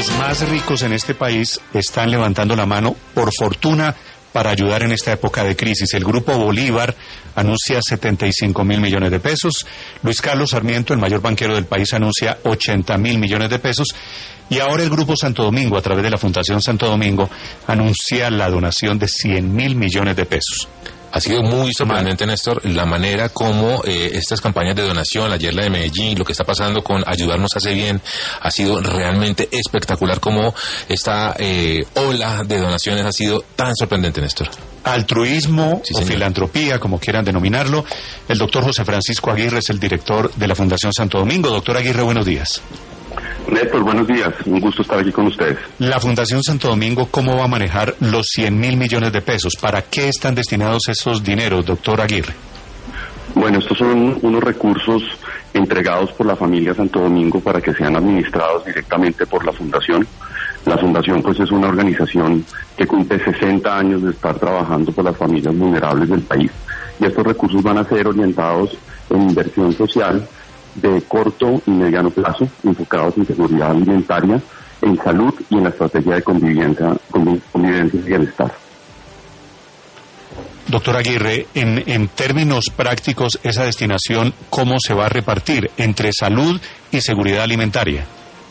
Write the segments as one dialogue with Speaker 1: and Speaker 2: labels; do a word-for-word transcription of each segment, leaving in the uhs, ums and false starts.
Speaker 1: Los más ricos en este país están levantando la mano, por fortuna, para ayudar en esta época de crisis. El Grupo Bolívar anuncia setenta y cinco mil millones de pesos. Luis Carlos Sarmiento, el mayor banquero del país, anuncia ochenta mil millones de pesos. Y ahora el Grupo Santo Domingo, a través de la Fundación Santo Domingo, anuncia la donación de cien mil millones de pesos.
Speaker 2: Ha sido muy sorprendente, Néstor, la manera como eh, estas campañas de donación, ayer la de Medellín, lo que está pasando con Ayudarnos Hace Bien, ha sido realmente espectacular, como esta eh, ola de donaciones ha sido tan sorprendente, Néstor.
Speaker 1: Altruismo sí, o señor. Filantropía, como quieran denominarlo. El doctor José Francisco Aguirre es el director de la Fundación Santo Domingo. Doctor Aguirre, buenos días.
Speaker 3: Néstor, buenos días. Un gusto estar aquí con ustedes.
Speaker 1: La Fundación Santo Domingo, ¿cómo va a manejar los cien mil millones de pesos? ¿Para qué están destinados esos dineros, doctor Aguirre?
Speaker 3: Bueno, estos son unos recursos entregados por la familia Santo Domingo para que sean administrados directamente por la Fundación. La Fundación, pues, es una organización que cumple sesenta años de estar trabajando por las familias vulnerables del país. Y estos recursos van a ser orientados en inversión social de corto y mediano plazo, enfocados en seguridad alimentaria, en salud y en la estrategia de convivencia, convivencia y bienestar.
Speaker 1: Doctor Aguirre, en, en términos prácticos, esa destinación, ¿cómo se va a repartir entre salud y seguridad alimentaria?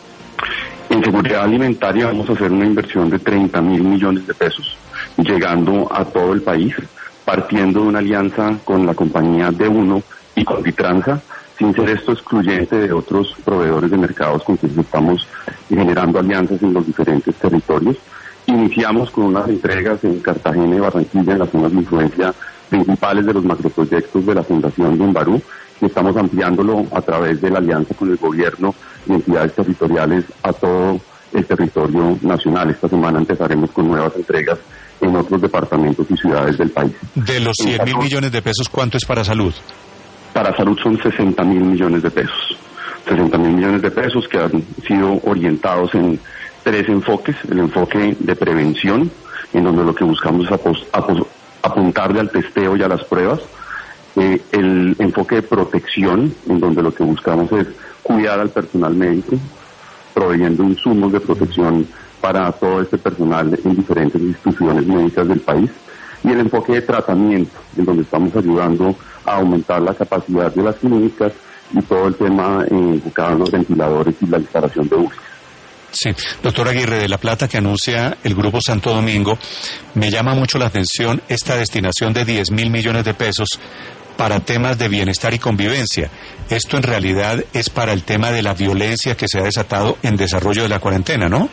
Speaker 3: En seguridad alimentaria vamos a hacer una inversión de treinta mil millones de pesos, llegando a todo el país, partiendo de una alianza con la compañía D uno y con Vitranza, sin ser esto excluyente de otros proveedores de mercados con quienes estamos generando alianzas en los diferentes territorios. Iniciamos con unas entregas en Cartagena y Barranquilla, en las zonas de influencia principales de los macroproyectos de la Fundación de Barú, y estamos ampliándolo a través de la alianza con el gobierno y entidades territoriales a todo el territorio nacional. Esta semana empezaremos con nuevas entregas en otros departamentos y ciudades del país.
Speaker 1: De los cien mil millones de pesos, ¿cuánto es para salud?
Speaker 3: Para salud son sesenta mil millones de pesos. sesenta mil millones de pesos que han sido orientados en tres enfoques. El enfoque de prevención, en donde lo que buscamos es apos, apos, apuntarle al testeo y a las pruebas. Eh, el enfoque de protección, en donde lo que buscamos es cuidar al personal médico, proveyendo insumos de protección para todo este personal en diferentes instituciones médicas del país. Y el enfoque de tratamiento, en donde estamos ayudando a aumentar la capacidad de las clínicas y todo el tema eh, enfocado en los ventiladores y la instalación de U C I.
Speaker 1: Sí, doctor Aguirre, de la plata que anuncia el Grupo Santo Domingo, me llama mucho la atención esta destinación de diez mil millones de pesos para temas de bienestar y convivencia. Esto en realidad es para el tema de la violencia que se ha desatado en desarrollo de la cuarentena, ¿no?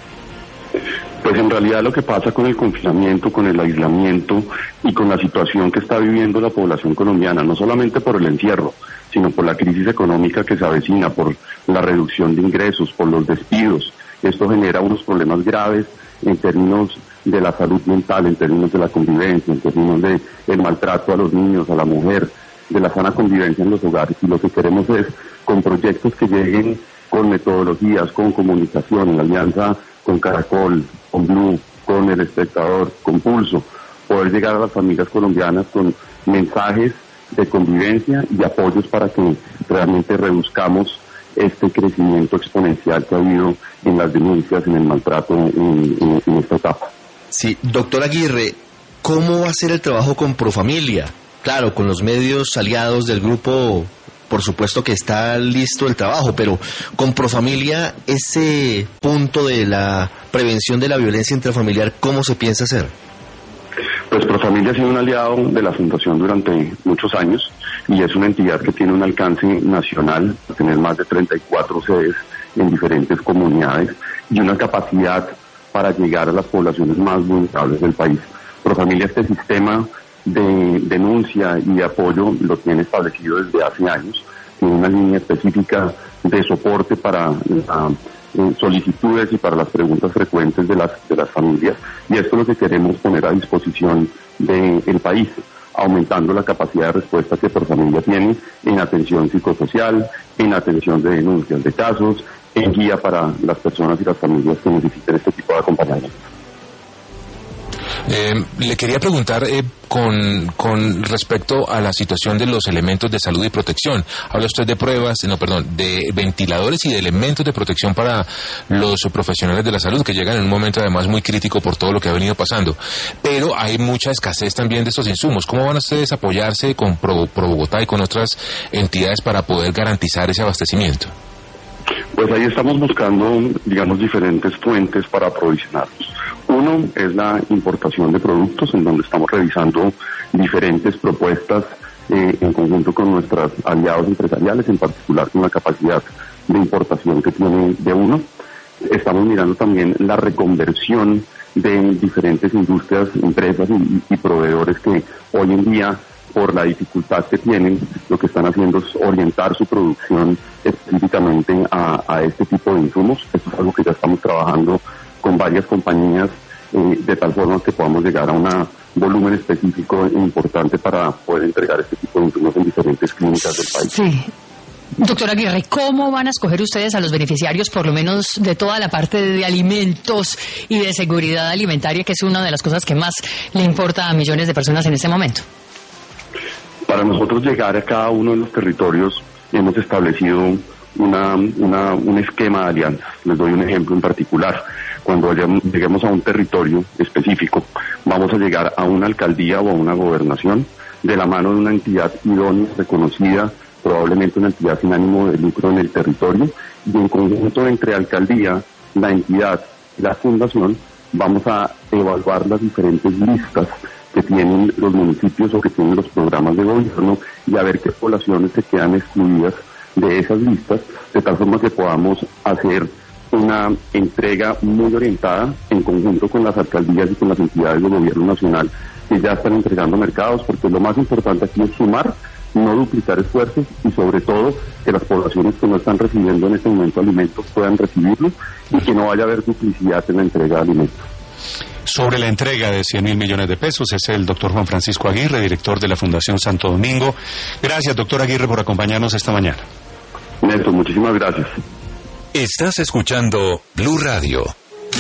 Speaker 3: Pues en realidad lo que pasa con el confinamiento, con el aislamiento y con la situación que está viviendo la población colombiana, no solamente por el encierro, sino por la crisis económica que se avecina, por la reducción de ingresos, por los despidos. Esto genera unos problemas graves en términos de la salud mental, en términos de la convivencia, en términos de el maltrato a los niños, a la mujer, de la sana convivencia en los hogares. Y lo que queremos es, con proyectos que lleguen con metodologías, con comunicación, en la alianza con Caracol, con Blue, con El Espectador, con Pulso, poder llegar a las familias colombianas con mensajes de convivencia y apoyos para que realmente reduzcamos este crecimiento exponencial que ha habido en las denuncias, en el maltrato en, en, en esta etapa.
Speaker 4: Sí, doctor Aguirre, ¿cómo va a ser el trabajo con Profamilia? Claro, con los medios aliados del grupo, por supuesto que está listo el trabajo, pero con Profamilia, ese punto de la prevención de la violencia intrafamiliar, ¿cómo se piensa hacer?
Speaker 3: Pues Profamilia ha sido un aliado de la Fundación durante muchos años y es una entidad que tiene un alcance nacional, tener más de treinta y cuatro sedes en diferentes comunidades y una capacidad para llegar a las poblaciones más vulnerables del país. Profamilia, este sistema de denuncia y de apoyo lo tiene establecido desde hace años, tiene una línea específica de soporte para uh, eh, solicitudes y para las preguntas frecuentes de las de las familias, y esto es lo que queremos poner a disposición del país, aumentando la capacidad de respuesta que Profamilia tiene en atención psicosocial, en atención de denuncias de casos, en guía para las personas y las familias que necesiten este tipo de acompañamiento.
Speaker 2: Eh, le quería preguntar eh, con, con respecto a la situación de los elementos de salud y protección. Habla usted de pruebas, no, perdón, de ventiladores y de elementos de protección para los profesionales de la salud que llegan en un momento además muy crítico por todo lo que ha venido pasando. Pero hay mucha escasez también de estos insumos. ¿Cómo van ustedes a apoyarse con Pro, Pro Bogotá y con otras entidades para poder garantizar ese abastecimiento?
Speaker 3: Pues ahí estamos buscando, digamos, diferentes fuentes para aprovisionarnos. Uno es la importación de productos, en donde estamos revisando diferentes propuestas eh, en conjunto con nuestros aliados empresariales, en particular con la capacidad de importación que tiene de uno. Estamos mirando también la reconversión de diferentes industrias, empresas y, y proveedores que hoy en día, por la dificultad que tienen, lo que están haciendo es orientar su producción específicamente a, a este tipo de insumos. Esto es algo que ya estamos trabajando con varias compañías eh, de tal forma que podamos llegar a un volumen específico e importante para poder entregar este tipo de insumos en diferentes clínicas del país.
Speaker 5: Sí. Doctor Aguirre, ¿cómo van a escoger ustedes a los beneficiarios, por lo menos de toda la parte de alimentos y de seguridad alimentaria, que es una de las cosas que más le importa a millones de personas en este momento?
Speaker 3: Para nosotros llegar a cada uno de los territorios hemos establecido una, una, un esquema de alianzas. Les doy un ejemplo en particular. Cuando lleguemos a un territorio específico, vamos a llegar a una alcaldía o a una gobernación de la mano de una entidad idónea, reconocida, probablemente una entidad sin ánimo de lucro en el territorio, y en conjunto entre alcaldía, la entidad y la fundación vamos a evaluar las diferentes listas que tienen los municipios o que tienen los programas de gobierno y a ver qué poblaciones se quedan excluidas de esas listas, de tal forma que podamos hacer una entrega muy orientada en conjunto con las alcaldías y con las entidades del gobierno nacional que ya están entregando mercados, porque lo más importante aquí es sumar, no duplicar esfuerzos y sobre todo que las poblaciones que no están recibiendo en este momento alimentos puedan recibirlos y que no vaya a haber duplicidad en la entrega de alimentos.
Speaker 1: Sobre la entrega de cien mil millones de pesos es el doctor Juan Francisco Aguirre, director de la Fundación Santo Domingo. Gracias, doctor Aguirre, por acompañarnos esta mañana.
Speaker 3: Néstor, muchísimas gracias.
Speaker 6: Estás escuchando Blue Radio.